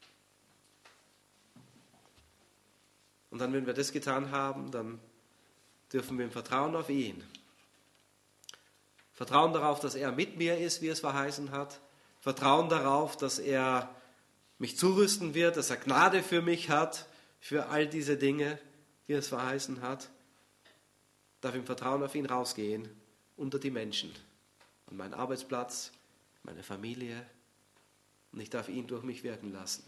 Und dann, wenn wir das getan haben, dann dürfen wir im Vertrauen auf ihn. Vertrauen darauf, dass er mit mir ist, wie es verheißen hat. Vertrauen darauf, dass er mich zurüsten wird, dass er Gnade für mich hat, für all diese Dinge, wie es verheißen hat. Darf im Vertrauen auf ihn rausgehen, unter die Menschen, an meinen Arbeitsplatz, meine Familie. Und ich darf ihn durch mich wirken lassen.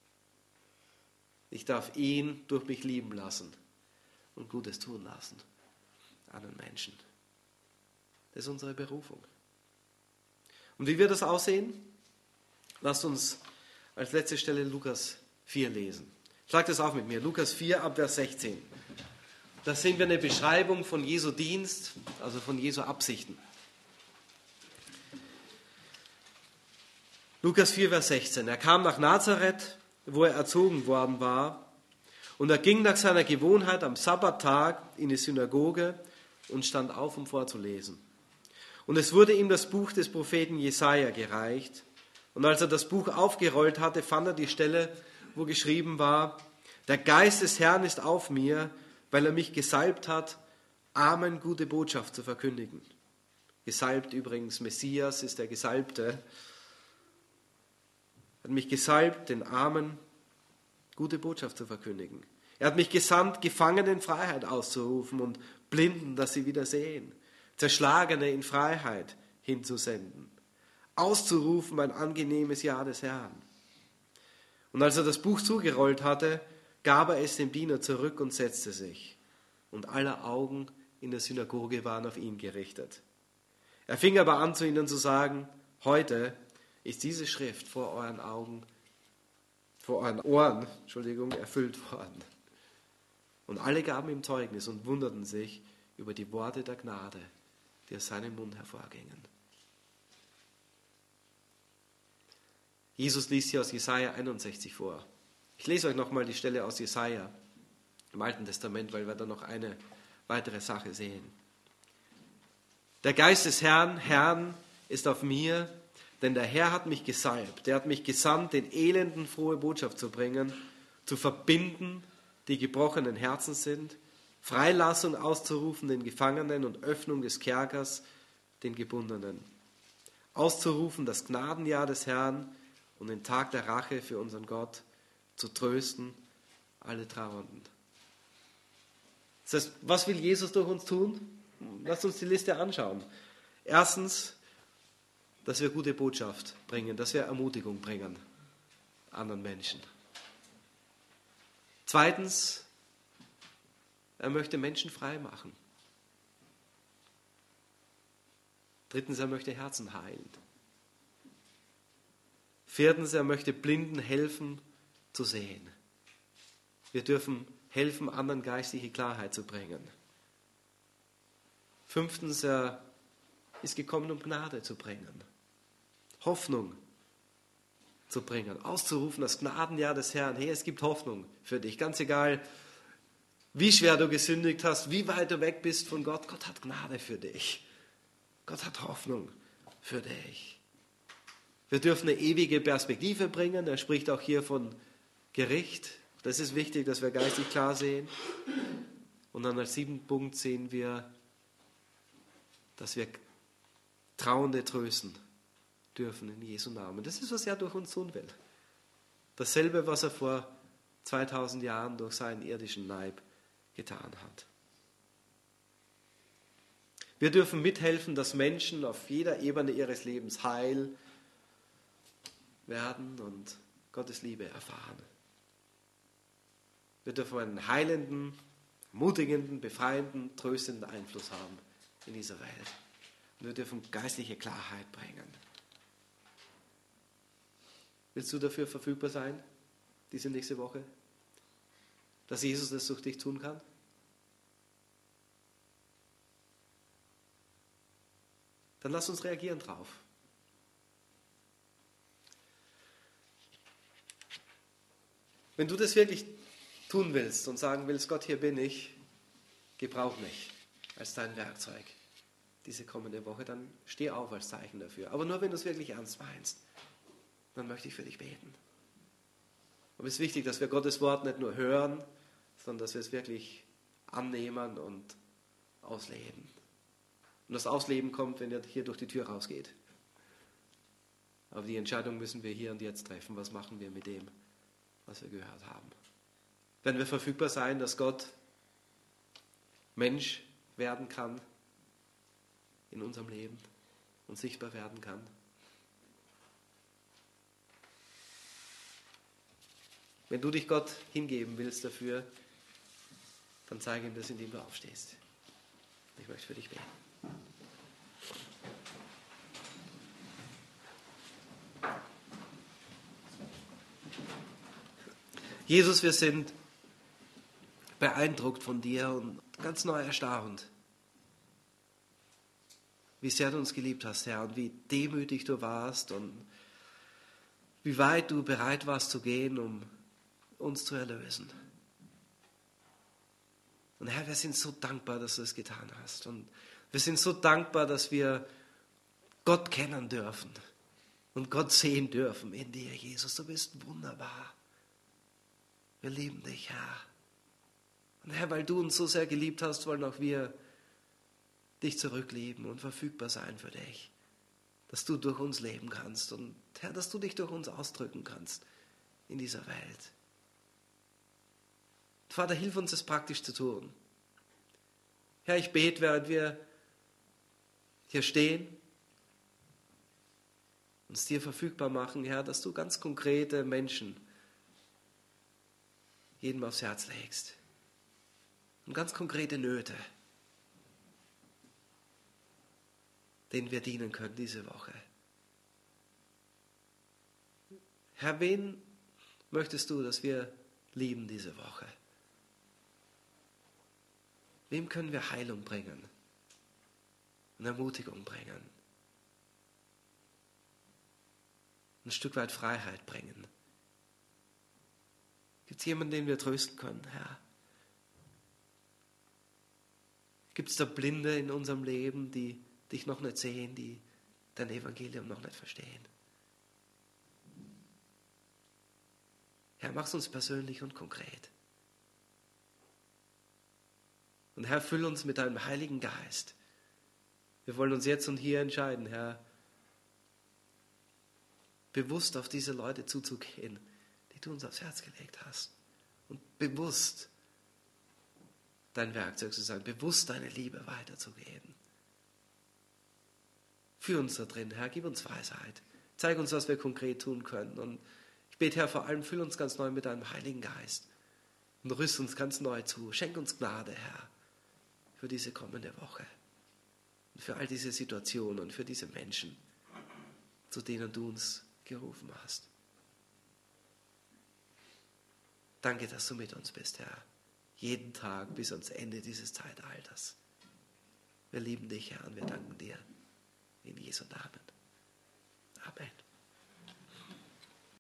Ich darf ihn durch mich lieben lassen und Gutes tun lassen anderen Menschen. Das ist unsere Berufung. Und wie wird das aussehen? Lasst uns als letzte Stelle Lukas vier lesen. Schlag das auf mit mir. Lukas vier, ab Vers sechzehn. Da sehen wir eine Beschreibung von Jesu Dienst, also von Jesu Absichten. Lukas vier, Vers sechzehn. Er kam nach Nazareth, wo er erzogen worden war, und er ging nach seiner Gewohnheit am Sabbattag in die Synagoge und stand auf, um vorzulesen. Und es wurde ihm das Buch des Propheten Jesaja gereicht. Und als er das Buch aufgerollt hatte, fand er die Stelle, wo geschrieben war: Der Geist des Herrn ist auf mir, weil er mich gesalbt hat, Armen gute Botschaft zu verkündigen. Gesalbt übrigens, Messias ist der Gesalbte. Er hat mich gesalbt, den Armen gute Botschaft zu verkündigen. Er hat mich gesandt, Gefangenen Freiheit auszurufen und Blinden, dass sie wieder sehen. Zerschlagene in Freiheit hinzusenden. Auszurufen ein angenehmes Jahr des Herrn. Und als er das Buch zugerollt hatte, gab er es dem Diener zurück und setzte sich. Und aller Augen in der Synagoge waren auf ihn gerichtet. Er fing aber an, zu ihnen zu sagen: Heute ist diese Schrift vor euren Augen, vor euren Ohren, Entschuldigung, erfüllt worden. Und alle gaben ihm Zeugnis und wunderten sich über die Worte der Gnade, die aus seinem Mund hervorgingen. Jesus liest hier aus Jesaja einundsechzig vor. Ich lese euch nochmal die Stelle aus Jesaja im Alten Testament, weil wir da noch eine weitere Sache sehen. Der Geist des Herrn, Herrn ist auf mir, denn der Herr hat mich gesalbt. Er hat mich gesandt, den Elenden frohe Botschaft zu bringen, zu verbinden, die gebrochenen Herzen sind, Freilassung auszurufen den Gefangenen und Öffnung des Kerkers den Gebundenen. Auszurufen das Gnadenjahr des Herrn und den Tag der Rache für unseren Gott, zu trösten alle Trauernden. Das heißt, was will Jesus durch uns tun? Lasst uns die Liste anschauen. Erstens, dass wir gute Botschaft bringen, dass wir Ermutigung bringen anderen Menschen. Zweitens, er möchte Menschen frei machen. Drittens, er möchte Herzen heilen. Viertens, er möchte Blinden helfen zu sehen. Wir dürfen helfen, anderen geistliche Klarheit zu bringen. Fünftens, er ist gekommen, um Gnade zu bringen. Hoffnung zu bringen. Auszurufen, das Gnadenjahr des Herrn. Hey, es gibt Hoffnung für dich. Ganz egal, wie schwer du gesündigt hast, wie weit du weg bist von Gott. Gott hat Gnade für dich. Gott hat Hoffnung für dich. Wir dürfen eine ewige Perspektive bringen. Er spricht auch hier von Gericht. Das ist wichtig, dass wir geistig klar sehen. Und dann als siebten Punkt sehen wir, dass wir Trauernde trösten dürfen in Jesu Namen. Das ist, was er durch uns tun will. Dasselbe, was er vor zweitausend Jahren durch seinen irdischen Leib getan hat. Wir dürfen mithelfen, dass Menschen auf jeder Ebene ihres Lebens heil werden und Gottes Liebe erfahren. Wir dürfen einen heilenden, ermutigenden, befreienden, tröstenden Einfluss haben in dieser Welt. Und wir dürfen geistliche Klarheit bringen. Willst du dafür verfügbar sein, diese nächste Woche? Dass Jesus das durch dich tun kann? Dann lass uns reagieren drauf. Wenn du das wirklich tun willst und sagen willst, Gott, hier bin ich, gebrauch mich als dein Werkzeug diese kommende Woche, dann steh auf als Zeichen dafür. Aber nur, wenn du es wirklich ernst meinst, dann möchte ich für dich beten. Aber es ist wichtig, dass wir Gottes Wort nicht nur hören, sondern dass wir es wirklich annehmen und ausleben. Und das Ausleben kommt, wenn er hier durch die Tür rausgeht. Aber die Entscheidung müssen wir hier und jetzt treffen. Was machen wir mit dem, was wir gehört haben? Werden wir verfügbar sein, dass Gott Mensch werden kann in unserem Leben und sichtbar werden kann? Wenn du dich Gott hingeben willst dafür, dann zeige ihm das, indem du aufstehst. Ich möchte für dich beten. Jesus, wir sind beeindruckt von dir und ganz neu erstaunt, wie sehr du uns geliebt hast, Herr, und wie demütig du warst und wie weit du bereit warst zu gehen, um uns zu erlösen. Und Herr, wir sind so dankbar, dass du es getan hast. Und wir sind so dankbar, dass wir Gott kennen dürfen und Gott sehen dürfen in dir, Jesus. Du bist wunderbar. Wir lieben dich, Herr. Und Herr, weil du uns so sehr geliebt hast, wollen auch wir dich zurücklieben und verfügbar sein für dich. Dass du durch uns leben kannst und Herr, dass du dich durch uns ausdrücken kannst in dieser Welt. Vater, hilf uns, es praktisch zu tun. Herr, ich bete, während wir hier stehen, uns dir verfügbar machen, Herr, dass du ganz konkrete Menschen jedem aufs Herz legst. Und ganz konkrete Nöte, denen wir dienen können diese Woche. Herr, wen möchtest du, dass wir lieben diese Woche? Wem können wir Heilung bringen und Ermutigung bringen? Ein Stück weit Freiheit bringen? Gibt es jemanden, den wir trösten können, Herr? Gibt es da Blinde in unserem Leben, die dich noch nicht sehen, die dein Evangelium noch nicht verstehen? Herr, mach's uns persönlich und konkret. Und Herr, füll uns mit deinem Heiligen Geist. Wir wollen uns jetzt und hier entscheiden, Herr, bewusst auf diese Leute zuzugehen, die du uns aufs Herz gelegt hast. Und bewusst dein Werkzeug zu sein, bewusst deine Liebe weiterzugeben. Führ uns da drin, Herr, gib uns Weisheit. Zeig uns, was wir konkret tun können. Und ich bete, Herr, vor allem füll uns ganz neu mit deinem Heiligen Geist. Und rüst uns ganz neu zu. Schenk uns Gnade, Herr, für diese kommende Woche. Und für all diese Situationen und für diese Menschen, zu denen du uns gerufen hast. Danke, dass du mit uns bist, Herr. Jeden Tag bis ans Ende dieses Zeitalters. Wir lieben dich, Herr, und wir danken dir. In Jesu Namen. Amen.